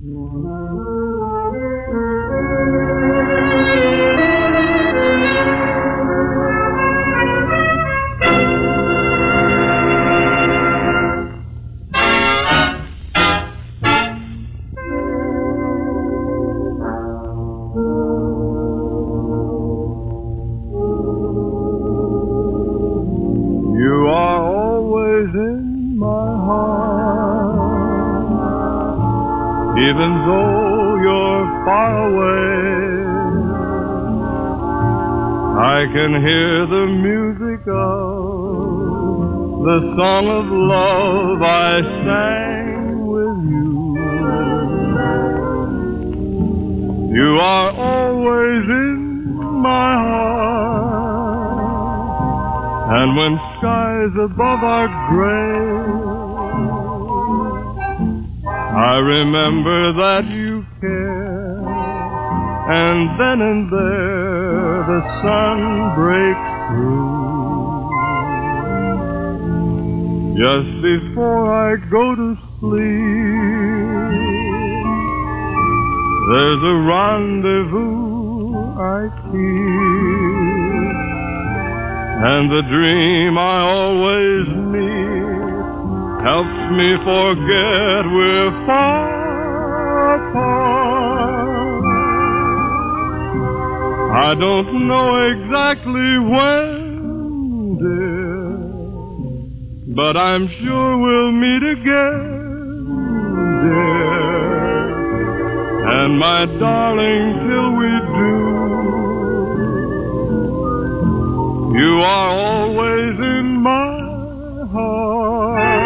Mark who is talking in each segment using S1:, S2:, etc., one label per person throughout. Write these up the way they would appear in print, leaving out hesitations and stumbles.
S1: You are always in my heart, even though you're far away. I can hear the music of the song of love I sang with you. You are always in my heart, and when skies above are gray, I remember that you care, and then and there the sun breaks through. Just before I go to sleep, there's a rendezvous I keep, and the dream I always need helps me forget we're far apart. I don't know exactly when, dear, but I'm sure we'll meet again, dear. And my darling, till we do, you are always in my heart.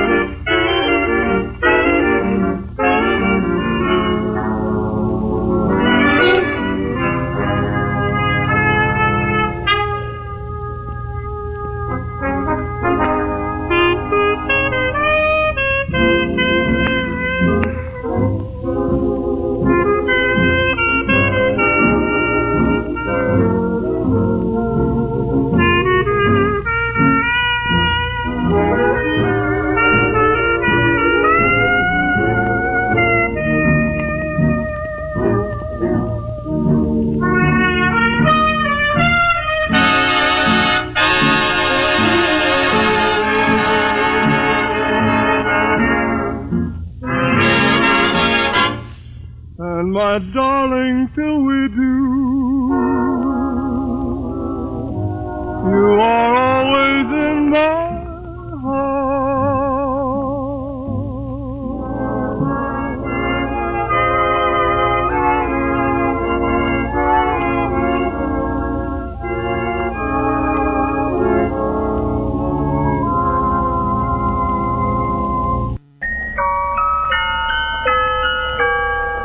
S1: And my darling, till we do, you are all